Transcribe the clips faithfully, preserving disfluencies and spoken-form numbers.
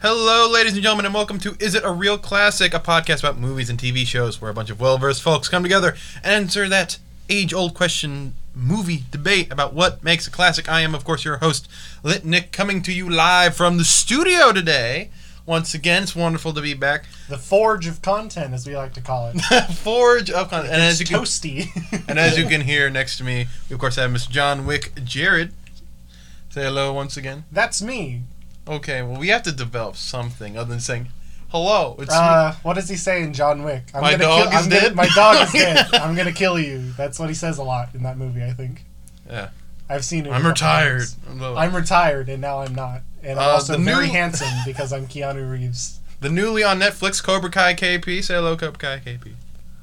Hello, ladies and gentlemen, and welcome to Is It a Real Classic, a podcast about movies and T V shows where a bunch of well-versed folks come together and answer that age-old question movie debate about what makes a classic. I am, of course, your host, Lit Nick, coming to you live from the studio today. Once again, it's wonderful to be back. The forge of content, as we like to call it. Forge of content. And it's as you toasty. Can, and as you can hear next to me, we, of course, have Mister John Wick Jared. Say hello once again. That's me. Okay, well, we have to develop something other than saying, hello, it's uh, me. What does he say in John Wick? I'm My gonna dog kill, is I'm dead? Gonna, my dog is dead. I'm gonna kill you. That's what he says a lot in that movie, I think. Yeah. I've seen it. I'm retired. I'm retired, and now I'm not. And I'm Uh, also the very new- handsome because I'm Keanu Reeves. The newly on Netflix Cobra Kai K P. Say hello, Cobra Kai K P.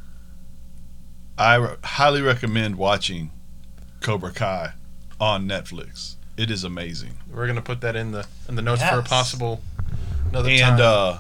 I re- highly recommend watching Cobra Kai on Netflix. It is amazing. We're gonna put that in the in the notes Yes. for a possible another And time. uh,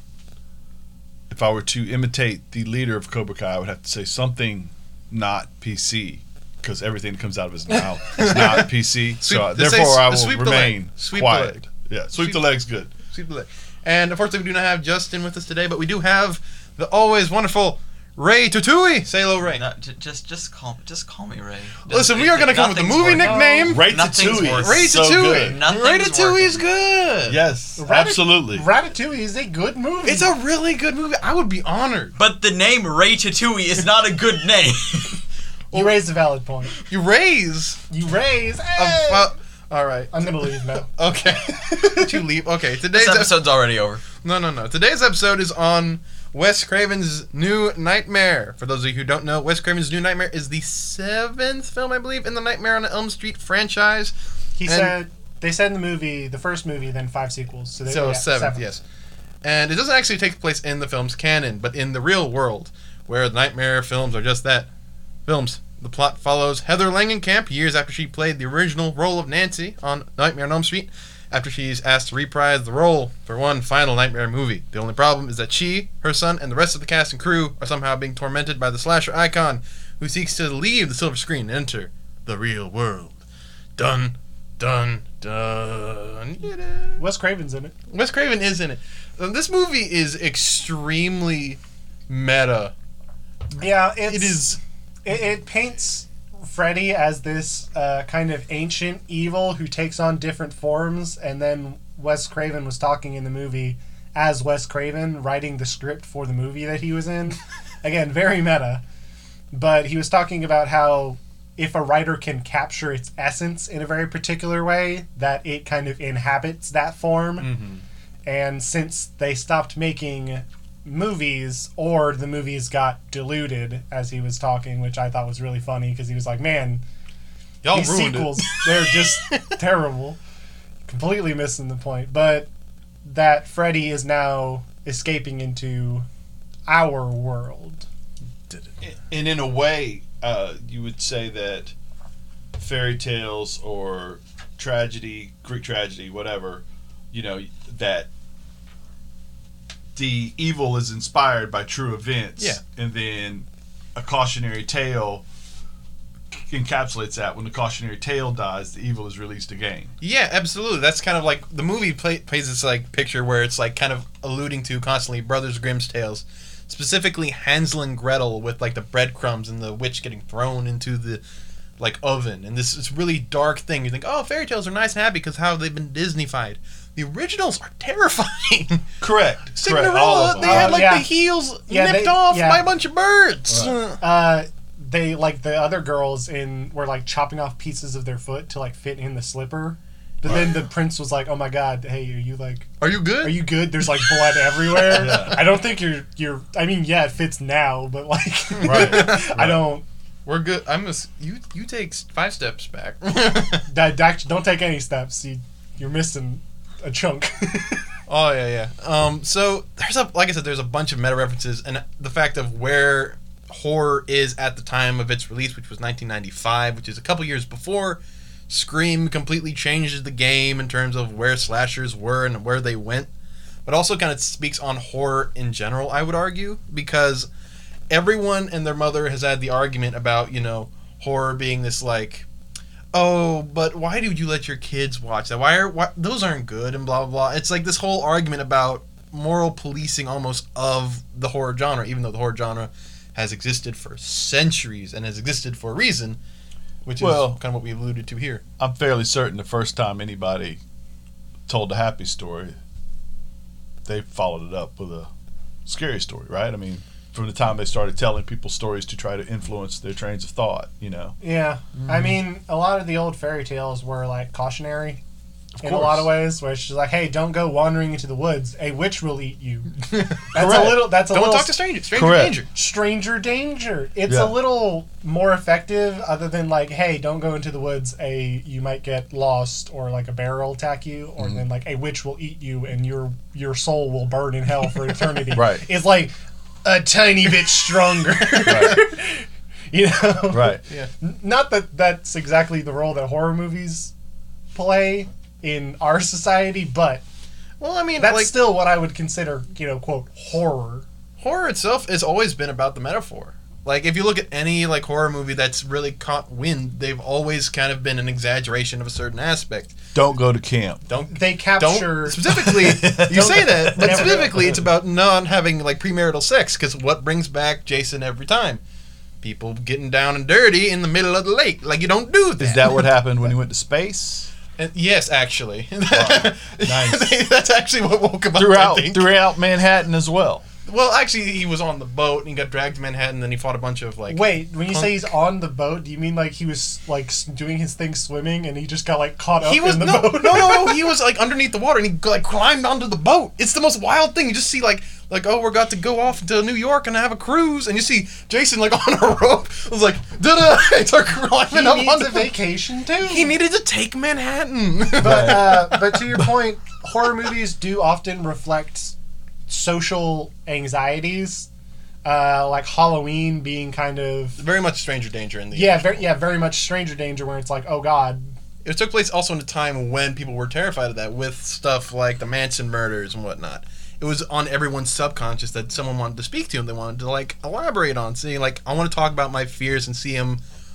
if I were to imitate the leader of Cobra Kai, I would have to say something not P C, because everything that comes out of his mouth is not P C. Sweep- so uh, just say therefore, s- I will sweep the leg. remain Sweep the quiet. leg. Yeah, sweep, Sweep- the legs good. Sweep the leg. And unfortunately, we do not have Justin with us today, but we do have the always wonderful Ray Tutui. Say hello, Ray. No, j- just, just call, just call me Ray. Listen, we are gonna come with a Nothing's movie working. nickname. Ray Nothing's Tatooine. working. Ray is so Tatooine. good. Nothing's Ray Tatooine is working. good. Yes, Ratat- absolutely. Ratatouille is a good movie. It's a really good movie. I would be honored. But the name Ray Tatooine is not a good name. You raised a valid point. You raise. You raise. A, Hey! uh, all right. I'm gonna leave now. Okay. Did you leave? Okay. Today's This episode's already over. No, no, no. Today's episode is on Wes Craven's New Nightmare. For those of you who don't know, Wes Craven's New Nightmare is the seventh film, I believe, in the Nightmare on Elm Street franchise. He And- said they said in the movie, the first movie, then five sequels. So, they, So yeah, seventh, seven. yes. And it doesn't actually take place in the film's canon, but in the real world, where the Nightmare films are just that, films. The plot follows Heather Langenkamp years after she played the original role of Nancy on Nightmare on Elm Street, after she's asked to reprise the role for one final Nightmare movie. The only problem is that she, her son, and the rest of the cast and crew are somehow being tormented by the slasher icon, who seeks to leave the silver screen and enter the real world. Dun, dun, dun. Yeah. Wes Craven's in it. Wes Craven is in it. Um, This movie is extremely meta. Yeah, it's, It is. It, it paints Freddy as this uh, kind of ancient evil who takes on different forms, and then Wes Craven was talking in the movie as Wes Craven, writing the script for the movie that he was in. Again, very meta. But he was talking about how if a writer can capture its essence in a very particular way, that it kind of inhabits that form. Mm-hmm. And since they stopped making movies, or the movies got diluted, as he was talking, which I thought was really funny, because he was like, man, Y'all these ruined sequels, it. they're just terrible. Completely missing the point. But that Freddy is now escaping into our world. And in a way, uh, you would say that fairy tales or tragedy, Greek tragedy, whatever, you know, that the evil is inspired by true events. Yeah. And then a cautionary tale encapsulates that. When the cautionary tale dies, the evil is released again. Yeah, absolutely. That's kind of like the movie play, plays this like picture where it's like kind of alluding to constantly Brothers Grimm's tales, specifically Hansel and Gretel with like the breadcrumbs and the witch getting thrown into the like oven, and this is really dark thing. You think, oh, fairy tales are nice and happy because how they've been Disneyfied. The originals are terrifying. Correct. Cinderella, All of them. they had Uh, like yeah. the heels Yeah, nipped they- off yeah. by a bunch of birds. Right. Uh, they, like, the other girls in were, like, chopping off pieces of their foot to, like, fit in the slipper. But then the prince was like, oh my god, hey, are you, like, Are you good? are you good? There's, like, blood everywhere. Yeah. I don't think you're, you're, I mean, yeah, it fits now, but, like, Right. I don't, We're good. I'm. A, you. You take five steps back. that, that, don't take any steps. You, you're missing a chunk. Oh yeah, yeah. Um, so there's a like I said, there's a bunch of meta references, and the fact of where horror is at the time of its release, which was nineteen ninety-five, which is a couple years before Scream completely changes the game in terms of where slashers were and where they went, but also kind of speaks on horror in general, I would argue, because everyone and their mother has had the argument about, you know, horror being this like, oh, but why did you let your kids watch that? Why are why, those aren't good and blah blah blah. It's like this whole argument about moral policing almost of the horror genre, even though the horror genre has existed for centuries and has existed for a reason, which Well, is kind of what we alluded to here. I'm fairly certain the first time anybody told a happy story, they followed it up with a scary story, right? I mean, from the time they started telling people stories to try to influence their trains of thought, you know. Yeah, I mean, a lot of the old fairy tales were like cautionary Of in course. a lot of ways, where she's like, "Hey, don't go wandering into the woods. A witch will eat you." That's Correct. a little. That's a Don't little talk to strangers. Stranger Correct. danger. stranger danger. It's Yeah. a little more effective, other than like, "Hey, don't go into the woods. A you might get lost, or like a bear will attack you, or Mm-hmm. then like a witch will eat you, and your your soul will burn in hell for eternity." Right. It's like a tiny bit stronger. Right. You know. Right. N- Not that that's exactly the role that horror movies play in our society, but Well, I mean, that's like still what I would consider, you know, quote, horror. horror itself has always been about the metaphor. Like, if you look at any like horror movie that's really caught wind, they've always kind of been an exaggeration of a certain aspect. Don't go to camp. Don't They capture. don't specifically. You say that, but Never go. specifically, it's about not having like premarital sex. Because what brings back Jason every time? People getting down and dirty in the middle of the lake. Like, you don't do that. Is that what happened when he went to space? And yes, actually. Nice. That's actually what woke him up. I Throughout think. throughout Manhattan as well. Well, actually, he was on the boat and he got dragged to Manhattan. And then he fought a bunch of like. Wait, when you punk- say he's on the boat, do you mean like he was like s- doing his thing swimming and he just got like caught up He was in the no, boat? no, no, no. He was like underneath the water, and he like climbed onto the boat. It's the most wild thing. You just see like, like oh, we're got to go off to New York and have a cruise, and you see Jason like on a rope. I was like, da He start climbing He up needs onto a vacation too. He needed to take Manhattan. but uh, but to your point, horror movies do often reflect social anxieties, uh, like Halloween being kind of Very much stranger danger in the yeah, very, yeah, very much stranger danger, where it's like, oh god, It took place also in a time when people were terrified of that, with stuff like the Manson murders and whatnot. It was on everyone's subconscious that someone wanted to speak to him. They wanted to like elaborate on, saying like, I want to talk about my fears and see him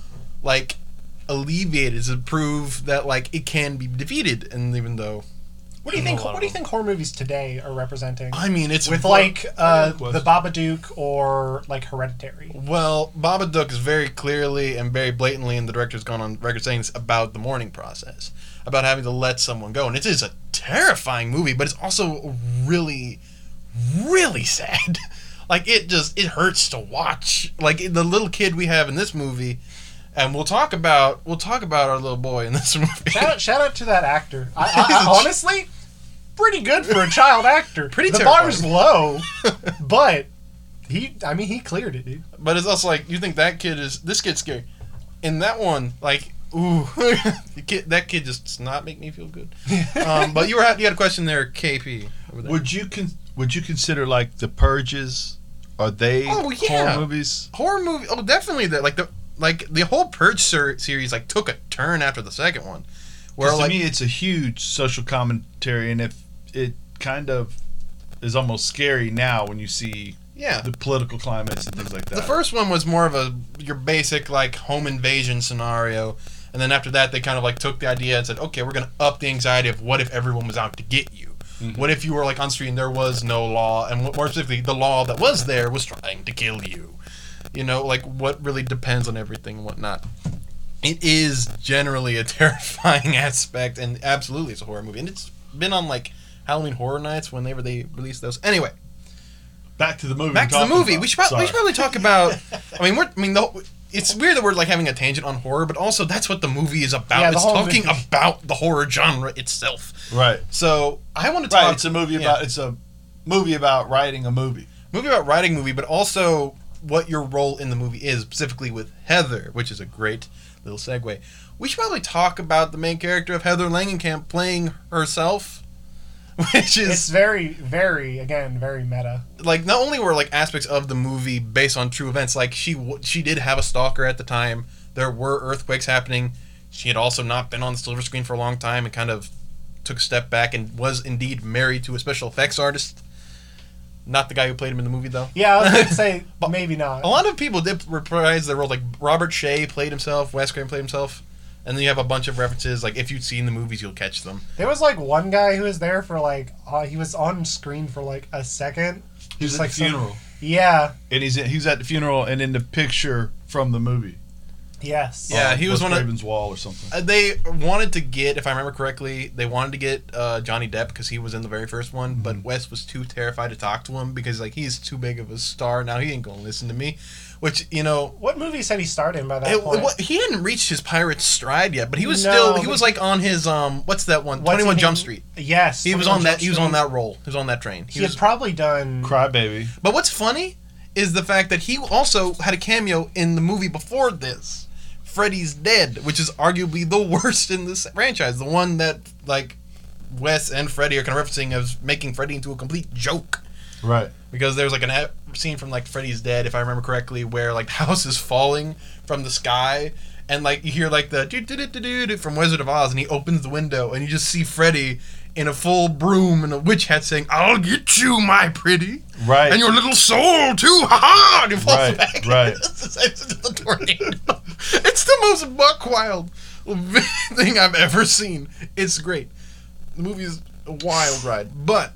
like alleviated to prove that like it can be defeated. And even though, what do you I think? know a lot What do you of think horror movies today are representing? I mean, it's With like uh, Good question. the Babadook or like Hereditary. well, Babadook is very clearly and very blatantly, and the director's gone on record saying this about the mourning process, about having to let someone go, and it is a terrifying movie, but it's also really, really sad. Like it just it hurts to watch. Like the little kid we have in this movie, and we'll talk about we'll talk about our little boy in this movie. Shout out, shout out to that actor. I, I, I, honestly, pretty good for a child actor. Pretty the terrifying. bar's low, but he, I mean, he cleared it, dude. But it's also like you think that kid is this kid's scary. In that one, like ooh, the kid, that kid just does not make me feel good. Um, but you were you had a question there, K P. Over there. Would you con- would you consider like the Purges? Are they Oh, yeah. horror movies? Horror movie? Oh, definitely. That like the like the whole Purge ser- series like took a turn after the second one, where 'Cause to like me, it's a huge social commentary, and if it kind of is almost scary now when you see yeah. the political climates and things like that. The first one was more of a your basic like home invasion scenario, and then after that they kind of like took the idea and said, okay, we're gonna up the anxiety of what if everyone was out to get you. Mhm. What if you were like on street and there was no law, and more specifically, the law that was there was trying to kill you? You know, like what really depends on everything and whatnot. It is generally a terrifying aspect, and absolutely it's a horror movie. And it's been on like Halloween Horror Nights whenever they release those. Anyway, Back to the movie. back to we're the talking movie. about. We should, prob- we Sorry. should probably talk about. I mean, we're. I mean, the, it's weird that we're like having a tangent on horror, but also that's what the movie is about. Yeah, the it's whole talking movie. about the horror genre itself. Right. So I want to talk. Right. It's a movie yeah. about. It's a movie about writing a movie. movie about writing movie, but also what your role in the movie is, specifically with Heather, which is a great little segue. We should probably talk about the main character of Heather Langenkamp playing herself, which is It's very, very, again, very meta. like not only were like aspects of the movie based on true events, like she w- she did have a stalker at the time. There were earthquakes happening. She had also not been on the silver screen for a long time and kind of took a step back and was indeed married to a special effects artist. Not the guy who played him in the movie, though. Yeah, I was going to say, maybe not. A lot of people did reprise their roles. Like Robert Shea played himself, Wes Craven played himself. And then you have a bunch of references, like if you've seen the movies, you'll catch them. There was like one guy who was there for like uh, he was on screen for like a second. He was Just at like the some- funeral. Yeah. And he's he's at the funeral and in the picture from the movie. Yes. Yeah, on he was Wes one of- Craven's wall or something. Uh, They wanted to get, if I remember correctly, they wanted to get uh, Johnny Depp because he was in the very first one, Mm-hmm. but Wes was too terrified to talk to him because like he's too big of a star now. He ain't gonna listen to me, which you know. What movie said he starred in by that It, point? what, he hadn't reached his pirate stride yet, but he was No, still he but- was like on his um what's that one What's Twenty One he Jump named? Street. Yes. He was twenty-one on that Jump he was on Street. that roll. He was on that train. He, He was, had probably done. Crybaby. but what's funny is the fact that he also had a cameo in the movie before this, Freddy's Dead, which is arguably the worst in this franchise. The one that like Wes and Freddy are kind of referencing as making Freddy into a complete joke. Right. Because there's like an ep- scene from like Freddy's Dead, if I remember correctly, where like the house is falling from the sky, and like you hear like the do do do do do from Wizard of Oz, and he opens the window, and you just see Freddy in a full broom and a witch hat saying, "I'll get you, my pretty, Right. and your little soul too, ha ha!" And he falls Right, back. right. It's the tornado. It's the most buck wild thing I've ever seen. It's great. The movie is a wild ride, but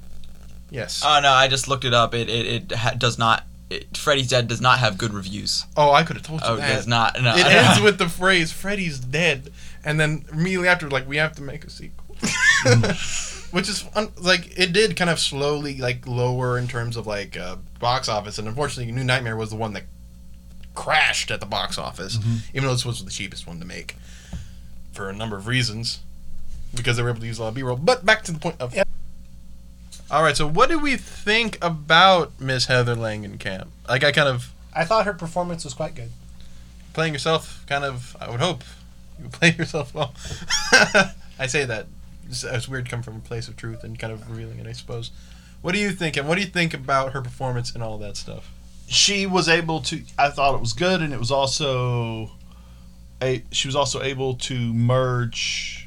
yes. Oh no, I just looked it up. It it, it ha- does not. It, Freddy's Dead does not have good reviews. Oh, I could have told you Oh, it that. does not. No, It ends with the phrase "Freddy's dead," and then immediately after, like, we have to make a sequel, which is un- like it did kind of slowly like lower in terms of like uh, box office, and unfortunately, New Nightmare was the one that crashed at the box office, even though this was the cheapest one to make for a number of reasons, because they were able to use a lot of B-roll. But back to the point of. Yep. All right, so what do we think about Miss Heather Langenkamp? Like, I kind of. I thought her performance was quite good. Playing yourself, kind of, I would hope you would play yourself well. I say that. It's, it's weird coming from a place of truth and kind of revealing it, I suppose. What do you think, and what do you think about her performance and all that stuff? She was able to. I thought it was good, and it was also a. She was also able to merge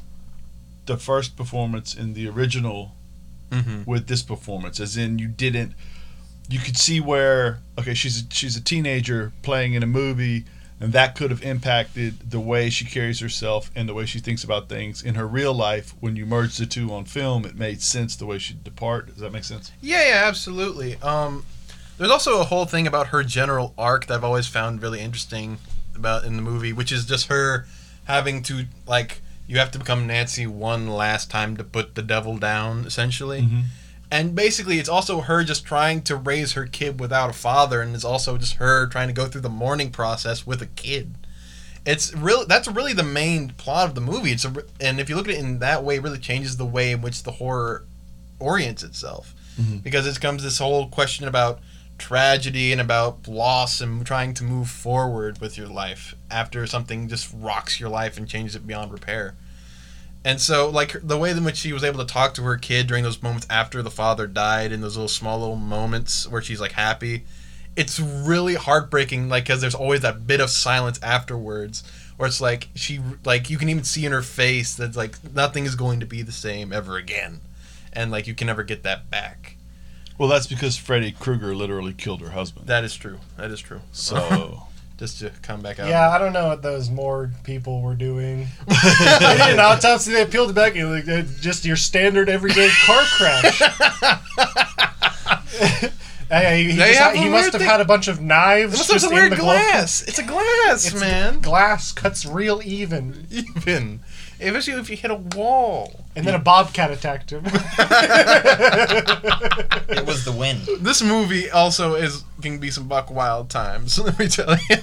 the first performance in the original Mm-hmm. with this performance, as in you didn't. You could see where okay, she's a, she's a teenager playing in a movie, and that could have impacted the way she carries herself and the way she thinks about things in her real life. When you merge the two on film, it made sense the way she depart. Does that make sense? Yeah, yeah, absolutely. Um, there's also a whole thing about her general arc that I've always found really interesting about in the movie, which is just her having to, like, you have to become Nancy one last time to put the devil down, essentially. Mm-hmm. And basically, it's also her just trying to raise her kid without a father, and it's also just her trying to go through the mourning process with a kid. It's really that's really the main plot of the movie. It's a, and if you look at it in that way, it really changes the way in which the horror orients itself, Mhm. because it comes this whole question about tragedy and about loss and trying to move forward with your life after something just rocks your life and changes it beyond repair. And so, like, the way in which she was able to talk to her kid during those moments after the father died, in those little small little moments where she's like happy, it's really heartbreaking. Like, because there's always that bit of silence afterwards, where it's like she, like, you can even see in her face that like nothing is going to be the same ever again, and like you can never get that back. Well, that's because Freddy Krueger literally killed her husband. That is true. That is true. So Just to come back out. Yeah, I don't know what those morgue people were doing. They did an autopsy. They peeled it back. And like, it's just your standard everyday car crash. Hey, he, he, They just have had- he a must weird have thing- had a bunch of knives. It must have just some in weird the glove. glass. It's a glass, It's man. glass cuts real even. Even. Especially if you hit a wall. And then a bobcat attacked him. It was the wind. This movie also is can be some buck wild times. Let me tell you.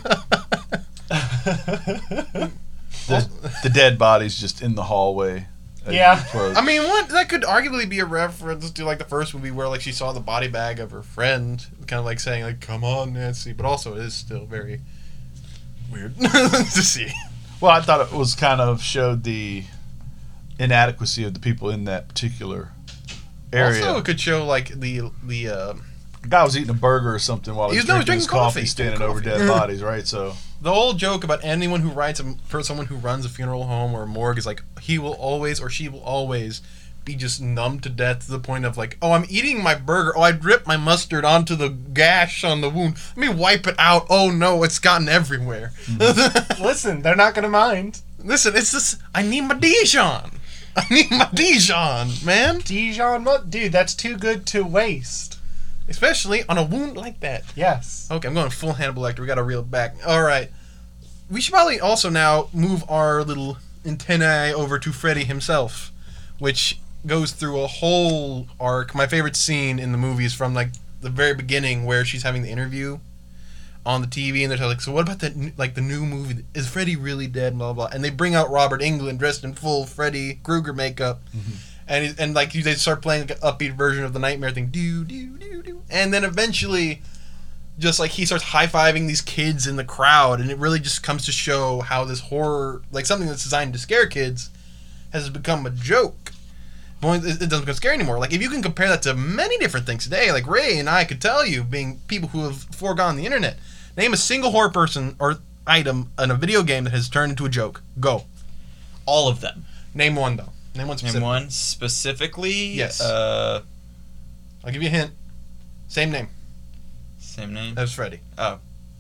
the, the dead body's just in the hallway. as Yeah. you approach. I mean, what that could arguably be a reference to like the first movie where like she saw the body bag of her friend, kind of like saying like, "Come on, Nancy," but also it is still very weird to see. Well, I thought it was kind of showed the inadequacy of the people in that particular area. Also, it could show like the the. Uh, The guy was eating a burger or something while he He was was- no, he was drinking his drinking coffee, coffee. standing Drinking over coffee. dead bodies, right? So The whole joke about anyone who writes a, for someone who runs a funeral home or a morgue is like he will always or she will always be just numb to death to the point of like, oh, I'm eating my burger. Oh, I dripped my mustard onto the gash on the wound. Let me wipe it out. Oh no, it's gotten everywhere. Mm-hmm. Listen, they're not gonna mind. Listen, it's this. I need my Dijon. I need my Dijon, man. Dijon, mu- dude, that's too good to waste. Especially on a wound like that. Yes. Okay, I'm going full Hannibal Lecter. We got to reel it back. All right. We should probably also now move our little antennae over to Freddy himself, which goes through a whole arc. My favorite scene in the movie is from like the very beginning, where she's having the interview on the T V, and they're like, "So what about that? Like the new movie? Is Freddy really dead?" Blah blah. And they bring out Robert Englund dressed in full Freddy Krueger makeup, mm-hmm. and he, and like they start playing like an upbeat version of the Nightmare thing, do do do do, and then eventually, just like he starts high fiving these kids in the crowd, and it really just comes to show how this horror, like something that's designed to scare kids, has become a joke. But it doesn't become scary anymore. Like if you can compare that to many different things today, like Ray and I could tell you, being people who have foregone the internet. Name a single horror person or item in a video game that has turned into a joke. Go. All of them. Name one, though. Name one specific. Name one specifically? Yes. Uh, I'll give you a hint. Same name. Same name? As Freddy. Oh.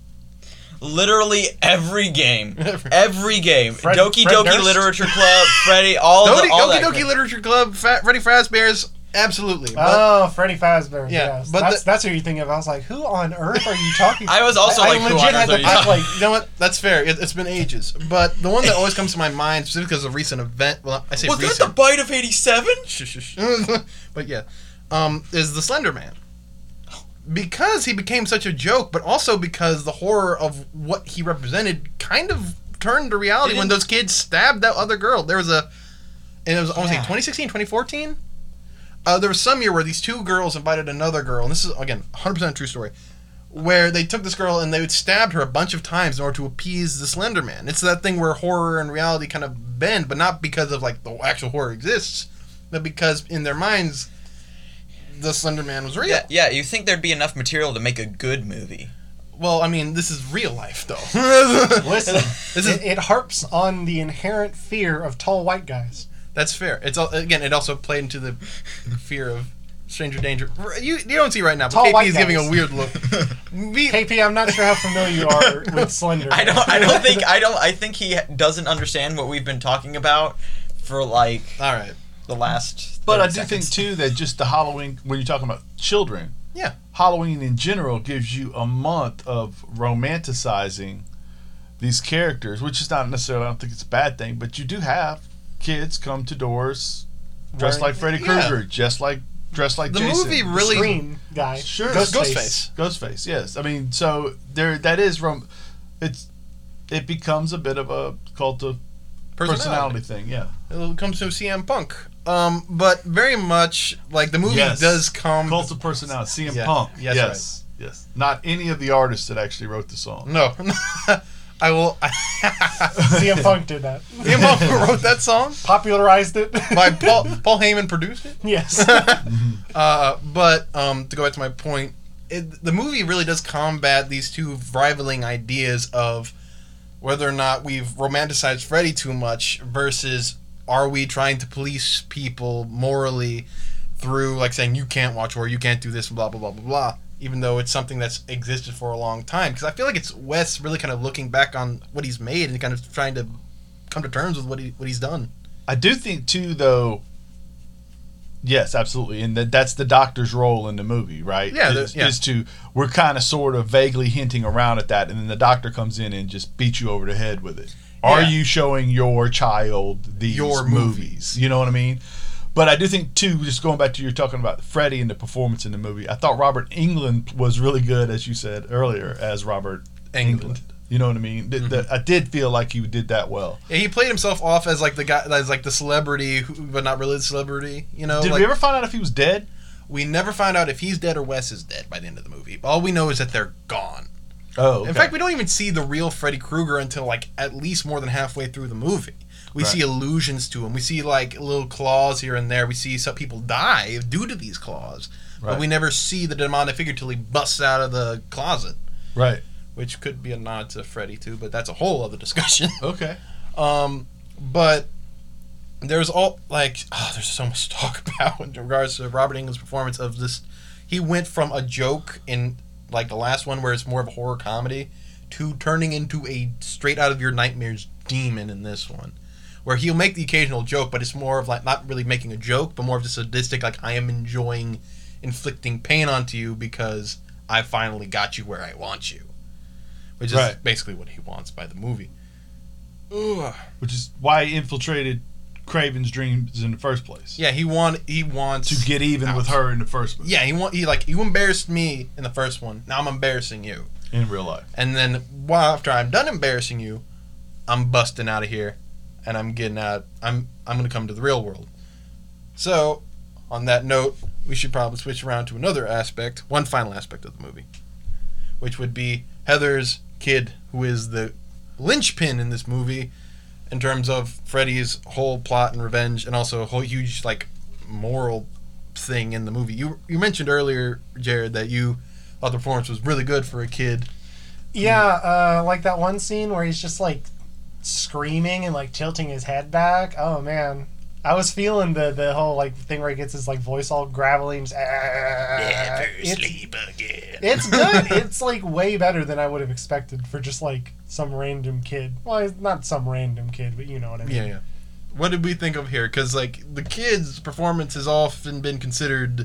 Literally every game. every game. Fred, Doki Fred Doki Durst? Literature Club, Freddy, all Doki, the all Doki that Doki crap. Literature Club, Fa- Freddy Fazbear's, absolutely. But, Oh, Freddy Fazbear. Yeah, Yes. but that's the- that's what you think of. I was like, who on earth are you talking? I was also I, like, I who legit on had earth to are you act talking- like you know what? That's fair. It, it's been ages. But the one that always comes to my mind, specifically because of a recent event, well, I say Was recent. that the bite of eighty-seven? Shush, shush. But yeah, um, is the Slender Man. Because he became such a joke, but also because the horror of what he represented kind of turned to reality when those kids stabbed that other girl. There was a, and it was, I want to say Yeah. twenty sixteen, twenty fourteen? Uh, there was some year where these two girls invited another girl, and this is, again, one hundred percent true story, where they took this girl and they would stabbed her a bunch of times in order to appease the Slender Man. It's that thing where horror and reality kind of bend, but not because of, like, the actual horror exists, but because in their minds, the Slender Man was real. Yeah, yeah, you think there'd be enough material to make a good movie. Well, I mean, this is real life, though. Listen, This is- it, it harps on the inherent fear of tall white guys. That's fair. It's al- again, it also played into the fear of stranger danger. You you don't see right now, but Tall K P white is giving guys. a weird look. We- K P, I'm not sure how familiar you are with Slender. I don't I don't think I don't I think he doesn't understand what we've been talking about for like all right. the last But I thirty do think seconds. too that just the Halloween, when you're talking about children, Yeah. Halloween in general gives you a month of romanticizing these characters, which is not necessarily, I don't think it's a bad thing, but you do have kids come to doors dressed Wearing- like Freddy yeah. Krueger, just like dressed like The Jason. movie really Scream guy. Sure. Ghostface. Ghostface. Ghostface, yes. I mean, so there that is rom- it's it becomes a bit of a cult of personality, personality. thing, yeah. It comes to C M Punk. Um, but very much like the movie Yes. does come. Cult of personality, C M Yeah. Punk. Yes, yes. Yes. Not any of the artists that actually wrote the song. No, I will. C M Punk did that. C M Punk wrote that song. Popularized it. By Paul Paul Heyman produced it. Yes. Uh, but um, to go back to my point, it, the movie really does combat these two rivaling ideas of whether or not we've romanticized Freddy too much versus are we trying to police people morally through like saying you can't watch horror, you can't do this, blah blah blah blah blah. Even though it's something that's existed for a long time, because I feel like it's Wes really kind of looking back on what he's made and kind of trying to come to terms with what he what he's done. I do think too, though. Yes, absolutely, and that that's the doctor's role in the movie, right? Yeah, is, the- yeah. is to we're kind of sort of vaguely hinting around at that, and then the doctor comes in and just beats you over the head with it. Are Yeah. you showing your child these Your movies? movies. You know what I mean? But I do think too, just going back to you talking about Freddy and the performance in the movie, I thought Robert Englund was really good, as you said earlier, as Robert Englund. Englund. You know what I mean? The- the- I did feel like he did that well. Yeah, he played himself off as like the guy, as like the celebrity, who, but not really the celebrity. You know, Did like, we ever find out if he was dead? we never find out if he's dead or Wes is dead by the end of the movie. All we know is that they're gone. Oh, okay. In fact, we don't even see the real Freddy Krueger until like at least more than halfway through the movie. We Right. see allusions to him. We see like little claws here and there. We see some people die due to these claws, Right. but we never see the demonic figure till he busts out of the closet, right. which could be a nod to Freddy too. But that's a whole other discussion. Okay. Um, but there's all like oh, there's so much to talk about in regards to Robert Englund's performance of this. He went from a joke in like the last one where it's more of a horror comedy to turning into a straight out of your nightmares demon in this one, where he'll make the occasional joke, but it's more of like not really making a joke, but more of just sadistic, like I am enjoying inflicting pain onto you because I finally got you where I want you, which is Right. basically what he wants by the movie. Ugh. Which is why he infiltrated Craven's dreams in the first place. Yeah, he want he wants To get even out. with her in the first place. Yeah, he want he like you embarrassed me in the first one. Now I'm embarrassing you, In real life. and then while after I'm done embarrassing you, I'm busting out of here, and I'm getting out. I'm I'm gonna come to the real world. So, on that note, we should probably switch around to another aspect, one final aspect of the movie, which would be Heather's kid, who is the linchpin in this movie, in terms of Freddy's whole plot and revenge, and also a whole huge like moral thing in the movie. You you mentioned earlier, Jared, that you thought the performance was really good for a kid. Yeah, uh, like that one scene where he's just like screaming and like tilting his head back. Oh man, I was feeling the the whole like thing where he gets his like voice all gravelly and just, Never it's, sleep again. it's good. It's like way better than I would have expected for just like some random kid. Well, it's not some random kid, but you know what I mean. Yeah, yeah. What did we think of here? Because like the kid's performance has often been considered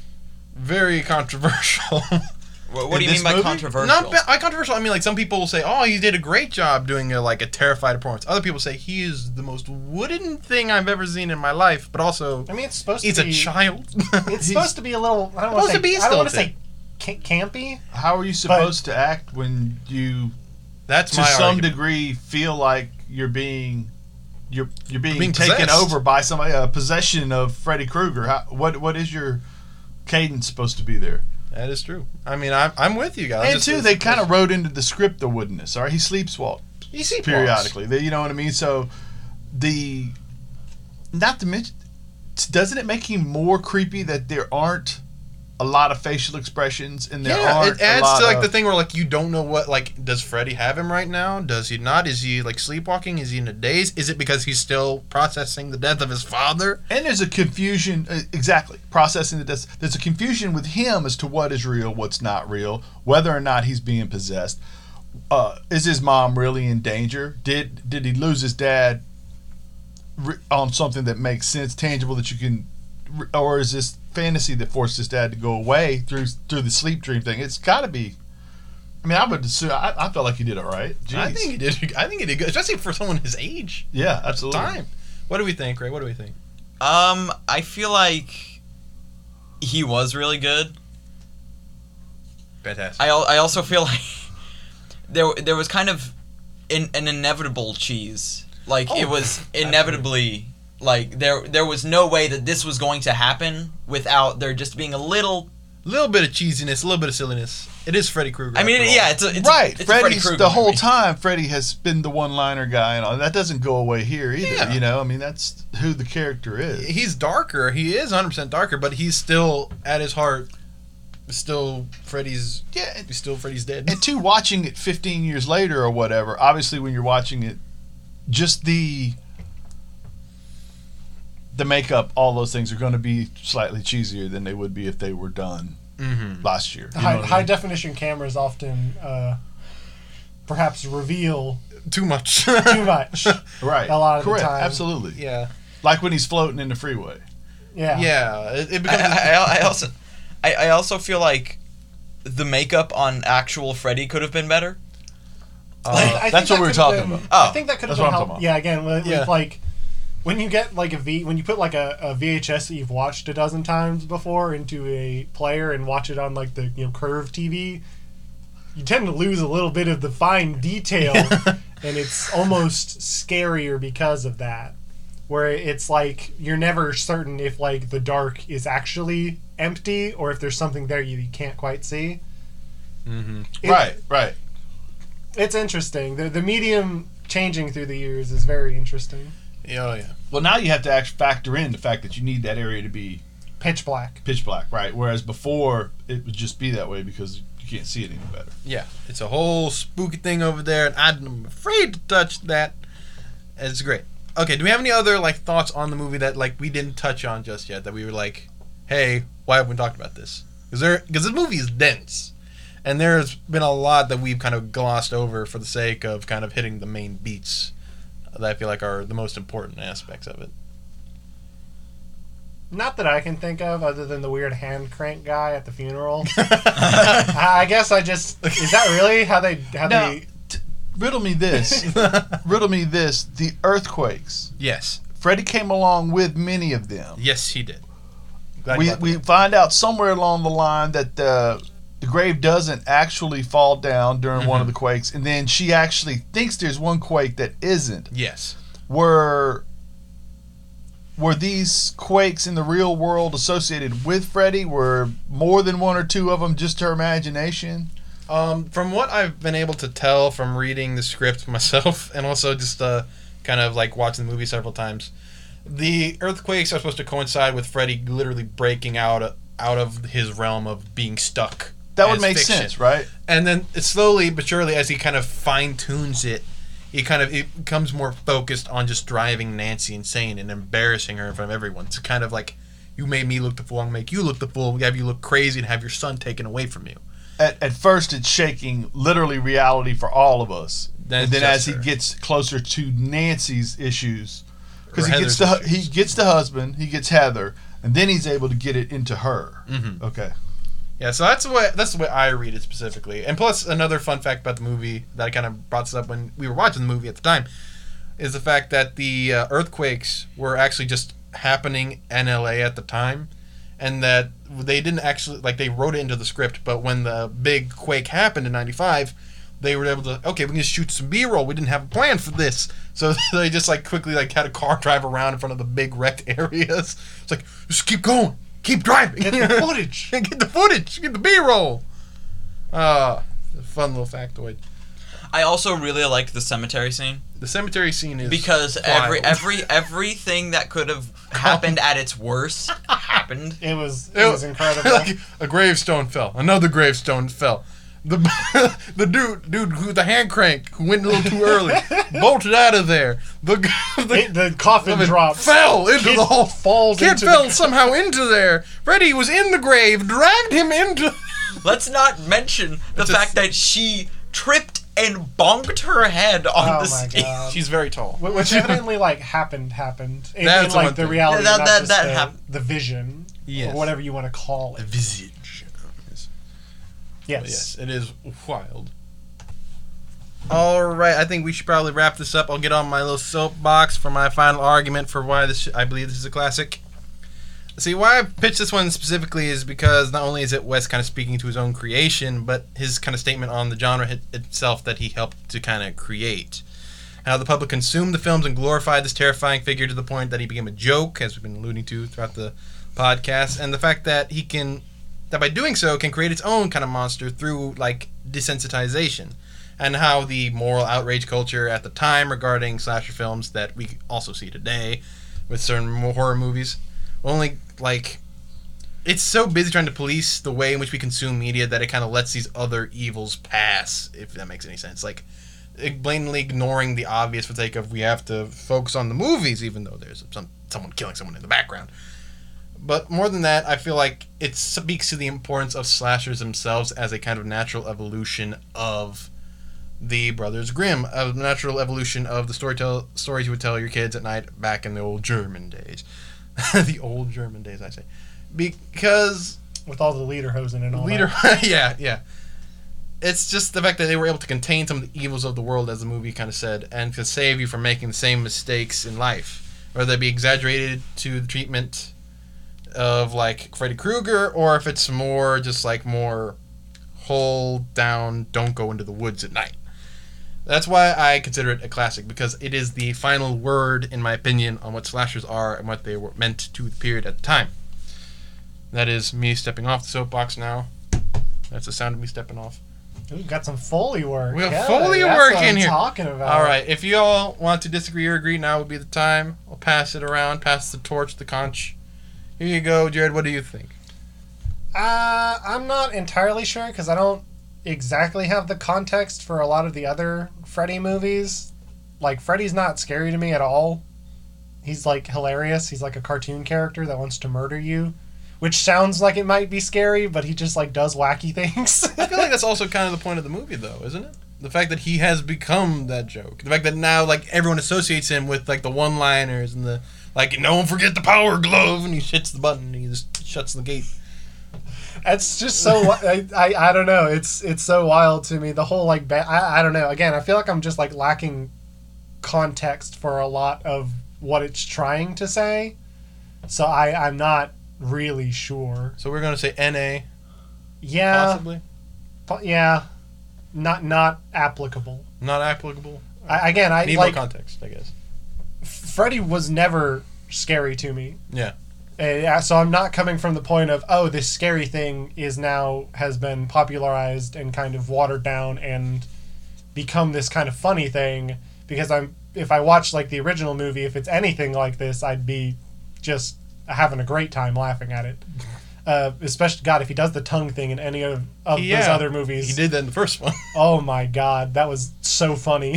very controversial. What, what In do you this mean by movie? controversial? Not ba- by controversial. I mean, like some people will say, "Oh, he did a great job doing a, like a terrified performance." Other people say he is the most wooden thing I've ever seen in my life. But also, I mean, it's supposed he's to a be. child. It's supposed to be a little. I don't want Supposed to to be say. I don't want to stilted. say ca- campy. How are you supposed to act when you, That's to my some argument. degree, feel like you're being, you're you're being, Being taken possessed. over by somebody, a possession of Freddy Krueger? How, what what is your cadence supposed to be there? That is true. I mean, I'm I'm with you guys. And Just- two, it's- they kind of wrote into the script the woodenness. All right, he sleepwalks you see periodically. They, you know what I mean? So the not to mention, doesn't it make him more creepy that there aren't a lot of facial expressions and there Yeah, aren't it adds a lot to like of, the thing where like you don't know what like does Freddy have him right now? Does he not? Is he like sleepwalking? Is he in a daze? Is it because he's still processing the death of his father? and there's a confusion uh, exactly processing the death. There's a confusion with him as to what is real, what's not real, whether or not he's being possessed. Uh, is his mom really in danger? Did did he lose his dad re- on something that makes sense, tangible that you can, re- or is this fantasy that forced his dad to go away through through the sleep dream thing? It's got to be. I mean, I would assume. I, I felt like he did it right. Jeez. I think he did. I think he did good, especially for someone his age. Yeah, At the absolutely. time. What do we think, Ray? What do we think? Um, I feel like he was really good. Fantastic. I, al- I also feel like there there was kind of in, an inevitable cheese. Like Oh, it was inevitably like there there was no way that this was going to happen without there just being a little. A little bit of cheesiness, a little bit of silliness. It is Freddy Krueger. I mean, after all. yeah, it's a it's Right, A, it's a Freddy Freddy's Krueger the whole movie. time. Freddy has been the one-liner guy, and all that doesn't go away here either. Yeah. You know, I mean, that's who the character is. He's darker. He is one hundred percent darker, but he's still at his heart. Still Freddy's. Yeah, and, He's still Freddy's dead. and two, watching it fifteen years later or whatever. Obviously, when you're watching it, just the the makeup, all those things are going to be slightly cheesier than they would be if they were done Mm-hmm. last year. You know High, what I high mean? definition cameras often uh, perhaps reveal Too much. too much. Right, a lot of the correct, time. absolutely. Yeah. Like when he's floating in the freeway. Yeah. Yeah. It, it I, becomes. I, I also I, I also feel like the makeup on actual Freddy could have been better. uh, I think That's that what we were could've talking been- about. Oh, I think that could have that's been what I'm helped. talking Yeah, again, with, Yeah. with like when you get like a V, when you put like a, a V H S that you've watched a dozen times before into a player and watch it on like the you know curved T V, you tend to lose a little bit of the fine detail, and it's almost scarier because of that. Where it's like you're never certain if like the dark is actually empty or if there's something there you, you can't quite see. mm-hmm. It- right, right. It's interesting. The the medium changing through the years is very interesting. Yeah, oh, yeah. Well, now you have to actually factor in the fact that you need that area to be Pitch black. pitch black, right? Whereas before, it would just be that way because you can't see it any better. Yeah. It's a whole spooky thing over there, and I'm afraid to touch that. It's great. okay, do we have any other like thoughts on the movie that like we didn't touch on just yet? That we were like, hey, why haven't we talked about this? Because there, because this movie is dense, and there's been a lot that we've kind of glossed over for the sake of kind of hitting the main beats that I feel like are the most important aspects of it. Not that I can think of, other than the weird hand crank guy at the funeral. I I guess I just is that really how they how Now, they t- riddle me this. riddle me this. The earthquakes. Yes, Freddy came along with many of them. yes, he did. Glad you We brought that we up. find out somewhere along the line that the the grave doesn't actually fall down during one of the quakes, and then she actually thinks there's one quake that isn't. Yes. Were were these quakes in the real world associated with Freddy? Were more than one or two of them just her imagination? Um, from what I've been able to tell from reading the script myself, and also just uh, kind of like watching the movie several times, the earthquakes are supposed to coincide with Freddy literally breaking out out of his realm of being stuck. That would as make fiction. sense, right? And then it slowly but surely, as he kind of fine tunes it, he kind of it becomes more focused on just driving Nancy insane and embarrassing her in front of everyone. It's kind of like, you made me look the fool, I'm gonna make you look the fool, have you look crazy, and have your son taken away from you. At, at first, it's shaking literally reality for all of us, That's and then just as he her. gets closer to Nancy's issues, because Or he gets Heather's the he issues. gets the husband, he gets Heather, and then he's able to get it into her. Mhm. Okay. Yeah, so that's the way that's the way I read it specifically. And plus, another fun fact about the movie that I kind of brought this up when we were watching the movie at the time is the fact that the uh, earthquakes were actually just happening in L A at the time, and that they didn't actually like they wrote it into the script. But when the big quake happened in ninety-five, they were able to okay, we can just shoot some B-roll. We didn't have a plan for this, so they just like quickly like had a car drive around in front of the big wrecked areas. It's like just keep going. Keep driving. get the footage. Get the footage. Get the B-roll. Uh, fun little factoid. I also really liked the cemetery scene The cemetery scene is because every wild. every everything that could have happened at its worst happened. It was it was incredible. Like a gravestone fell. Another gravestone fell. The the dude dude who the hand crank who went a little too early bolted out of there. The the, It- the coffin the drops. fell into Kid the hole. falls Kid into fell the- somehow into there. Freddy was in the grave, dragged him into. Let's not mention the It's a- fact that she tripped and bonked her head on Oh the my stage. God. She's very tall. Wh- Which evidently like happened happened in, That's in like one the thing. reality, Yeah, that- not that- just that the, hap- the vision Yes. or whatever you want to call A it. visage. Yes. But yes, it is wild. All right, I think we should probably wrap this up. I'll get on my little soapbox for my final argument for why this I believe this is a classic. See, why I pitched this one specifically is because not only is it Wes kind of speaking to his own creation, but his kind of statement on the genre hit itself that he helped to kind of create. How the public consumed the films and glorified this terrifying figure to the point that he became a joke, as we've been alluding to throughout the podcast, and the fact that he can, that by doing so, can create its own kind of monster through, like, desensitization. And how the moral outrage culture at the time regarding slasher films that we also see today with certain horror movies only, like, it's so busy trying to police the way in which we consume media that it kind of lets these other evils pass, if that makes any sense. Like, it blatantly ignoring the obvious for the sake of we have to focus on the movies, even though there's some someone killing someone in the background. But more than that, I feel like it speaks to the importance of slashers themselves as a kind of natural evolution of the Brothers Grimm, a natural evolution of the story tell, stories you would tell your kids at night back in the old German days. The old German days, I say. Because With all the lederhosen and all leader, that. yeah, yeah. It's just the fact that they were able to contain some of the evils of the world, as the movie kind of said, and to save you from making the same mistakes in life, whether they be exaggerated to the treatment of like Freddy Krueger, or if it's more just like more hold down, don't go into the woods at night. That's why I consider it a classic, because it is the final word, in my opinion, on what slashers are and what they were meant to the period at the time. That is me stepping off the soapbox now. That's the sound of me stepping off. We've got some Foley work. We have Yeah, Foley that's work what in I'm here. talking about. All right, if you all want to disagree or agree, now would be the time. I'll pass it around, pass the torch, the conch. Here you go, Jared. What do you think? Uh, I'm not entirely sure because I don't exactly have the context for a lot of the other Freddy movies. Like, Freddy's not scary to me at all. he's like hilarious. He's like a cartoon character that wants to murder you, which sounds like it might be scary, but he just like does wacky things. I feel like that's also kind of the point of the movie, though, isn't it? The fact that he has become that joke. The fact that now, like, everyone associates him with, like, the one-liners and the, like, no one forget the power glove, and he hits the button and he just shuts the gate. It's just so I, I I don't know. It's it's so wild to me. The whole like ba- I I don't know. Again, I feel like I'm just like lacking context for a lot of what it's trying to say. So I I'm not really sure. So we're going to say N A, Yeah. possibly? po- Yeah. Not not applicable. Not applicable? I, again, I Need like more context, I guess. Freddy was never scary to me. Yeah. Uh, so I'm not coming from the point of, oh, this scary thing is now has been popularized and kind of watered down and become this kind of funny thing, because I'm if I watch like the original movie, if it's anything like this, I'd be just having a great time laughing at it. Uh, especially, God, if he does the tongue thing in any of, of Yeah. those other movies. He did that in the first one. Oh my God, that was so funny.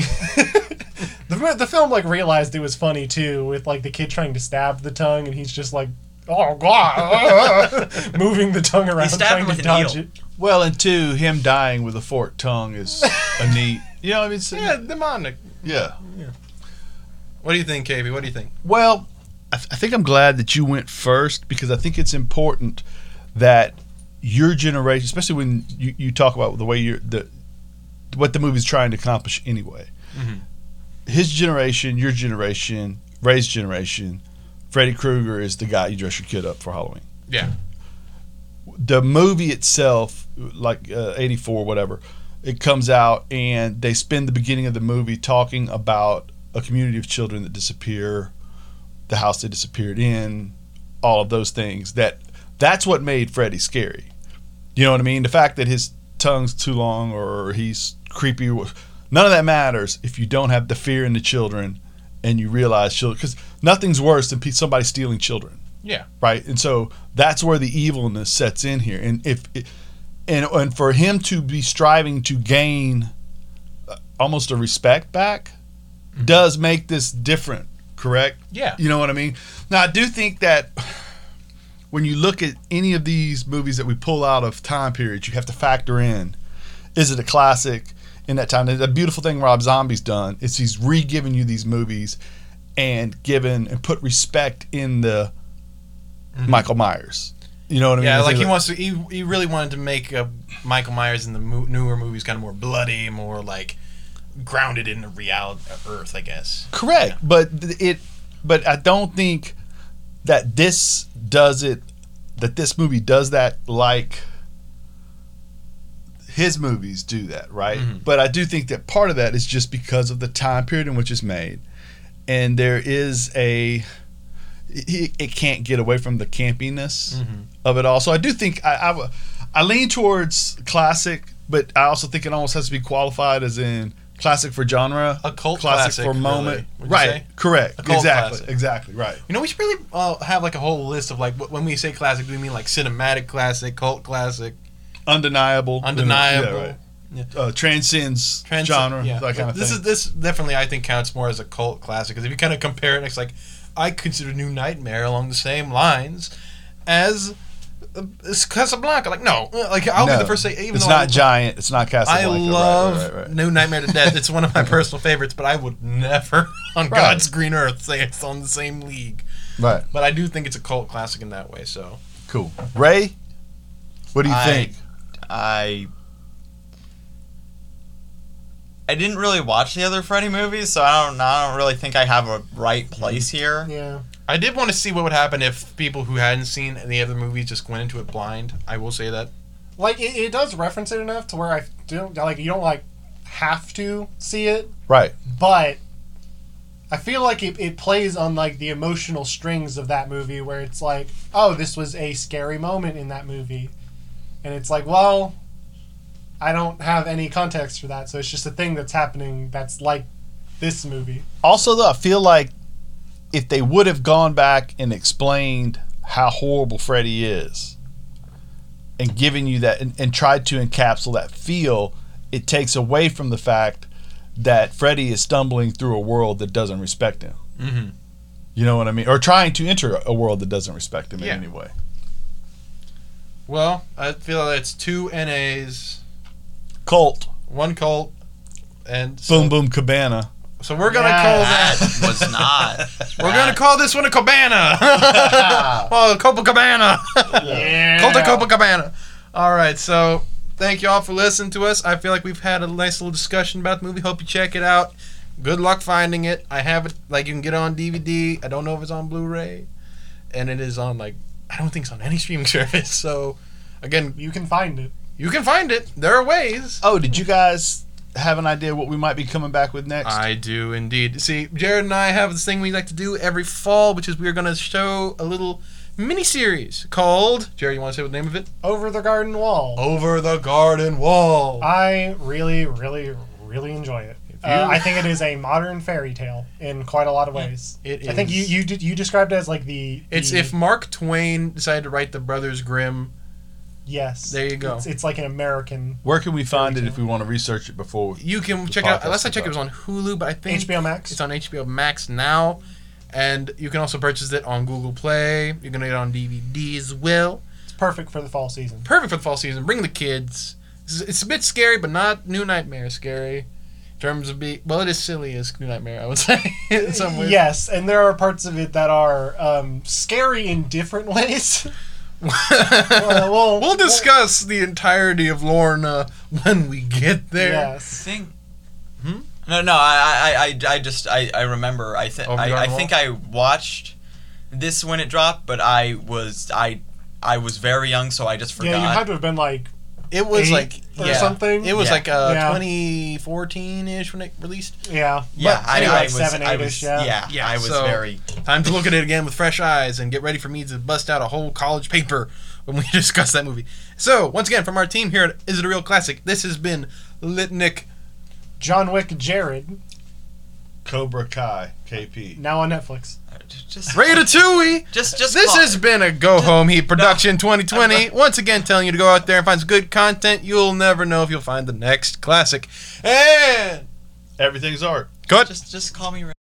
the, the film like realized it was funny too, with like the kid trying to stab the tongue, and he's just like, oh God, moving the tongue around, stabbed trying him to with an dodge eel. it. Well, and two, him dying with a forked tongue is a neat. You know what I mean? So, Yeah, demonic. yeah. What do you think, K B? What do you think? Well, I, th- I think I'm glad that you went first, because I think it's important that your generation, especially when you, you talk about the way you're the what the movie's trying to accomplish anyway. Mhm. His generation, your generation, Ray's generation, Freddy Krueger is the guy you dress your kid up for Halloween. Yeah. The movie itself, like uh, eighty-four, whatever, it comes out and they spend the beginning of the movie talking about a community of children that disappear, the house they disappeared in, all of those things. That that's what made Freddy scary. You know what I mean? The fact that his tongue's too long or he's creepy, none of that matters if you don't have the fear in the children and you realize children, because nothing's worse than pe- somebody stealing children. Yeah. Right, and so that's where the evilness sets in here, and if and and for him to be striving to gain uh, almost a respect back does make this different, correct? Yeah. You know what I mean? Now I do think that when you look at any of these movies that we pull out of time periods, you have to factor in: is it a classic in that time? The beautiful thing Rob Zombie's done is he's re-given you these movies and given and put respect in the Mhm. Michael Myers. You know what I mean? Yeah, It's like he wants to. He, he really wanted to make uh, Michael Myers in the mo- newer movies kind of more bloody, more like grounded in the reality of Earth, I guess. Correct, but th- it. But I don't think that this does it. That this movie does that like his movies do that, right? Mhm. But I do think that part of that is just because of the time period in which it's made, and there is a. It, it can't get away from the campiness Mm-hmm. of it all. So I do think I, I I lean towards classic, but I also think it almost has to be qualified as in classic for genre, A cult classic, classic, for moment. really, would you Right, say? correct, A cult exactly, classic. exactly, right. You know, we should really uh, have like a whole list of like wh- when we say classic, do we mean like cinematic classic, cult classic, Undeniable, undeniable? yeah, right. Yeah. uh, transcends Trans- genre, yeah. that kind of this thing. is this definitely I think counts more as a cult classic, because if you kind of compare it, it's like I consider New Nightmare along the same lines as uh, as Casablanca. Like no, uh, like I'll No, be the first to say even it's though not I, giant, it's not I Casablanca. right, love right, right, right. New Nightmare to death. It's one of my personal favorites, but I would never on Right. God's green earth say it's on the same league. Right, But I do think it's a cult classic in that way. So cool. Ray, what do you I- think? I I didn't really watch the other Freddy movies, so I don't I don't really think I have a right place here. Yeah. I did want to see what would happen if people who hadn't seen any other movies just went into it blind. I will say that. Like it, it does reference it enough to where I don't like you don't like have to see it, Right, but I feel like it, it plays on like the emotional strings of that movie, where it's like, oh, this was a scary moment in that movie, and it's like, well, I don't have any context for that, so it's just a thing that's happening that's like this movie. also, though, I feel like if they would have gone back and explained how horrible Freddy is and given you that and, and tried to encapsulate that feel, it takes away from the fact that Freddy is stumbling through a world that doesn't respect him. Mm-hmm. You know what I mean? Or trying to enter a world that doesn't respect him Yeah. in any way. Well, I feel it's two N As, Cult. one cult, and so, Boom Boom Cabana. so we're gonna Yeah. call That that. was not. We're gonna call this one a cabana. Oh, Copacabana. Yeah. Cult of Copacabana. All right, so thank you all for listening to us. I feel like we've had a nice little discussion about the movie. Hope you check it out. Good luck finding it. I have it, like, you can get it on D V D. I don't know if it's on Blu-ray. And it is on, like, I don't think it's on any streaming service. So, again, You can find it. you can find it. There are ways. Oh, did you guys have an idea what we might be coming back with next? I do indeed. See, Jared and I have this thing we like to do every fall, which is we're going to show a little mini-series called, Jared, you want to say what the name of it? Over the Garden Wall. Over the Garden Wall. I really, really, really enjoy it. Uh, I think it is a modern fairy tale in quite a lot of ways. It I think you is. you did, you described it as like the. It's the- if Mark Twain decided to write the Brothers Grimm. yes. There you go. It's, it's like an American Where can we find it if we want to research it before? We, You can The check it out. podcast Last I is checked, it was up. on Hulu, but I think H B O Max. it's on H B O Max now. And you can also purchase it on Google Play. You're going to get it on D V D as well. It's perfect for the fall season. Perfect for the fall season. Bring the kids. It's, it's a bit scary, but not New Nightmare scary. In terms of being, well, it is silly as New Nightmare, I would say. in some ways. Yes, and there are parts of it that are um, scary in different ways. Well, we'll- we'll discuss the entirety of Lorna when we get there. Yes. think. Hmm? No, no. I, I, I, I just, I, I remember. I think, Over the I, I Garden think I watched this when it dropped, but I was, I, I was very young, so I just forgot. Yeah, you had to have been like It was eight like or yeah, something. It was Yeah. like uh, Yeah. twenty fourteen-ish when it released. yeah. yeah, But I, maybe I like was, seven, I eight-ish, was, yeah. yeah, Yeah, I was so- very. Time to look at it again with fresh eyes and get ready for me to bust out a whole college paper when we discuss that movie. So, once again, from our team here at Is It a Real Classic, this has been Litnick. John Wick Jared, Cobra Kai, K P. now on Netflix. Just, Ratatouille! just, just. This call- has been a Go Home Heat production twenty twenty. Once again, telling you to go out there and find some good content. You'll never know if you'll find the next classic. And Everything's art. cut. Just, just call me.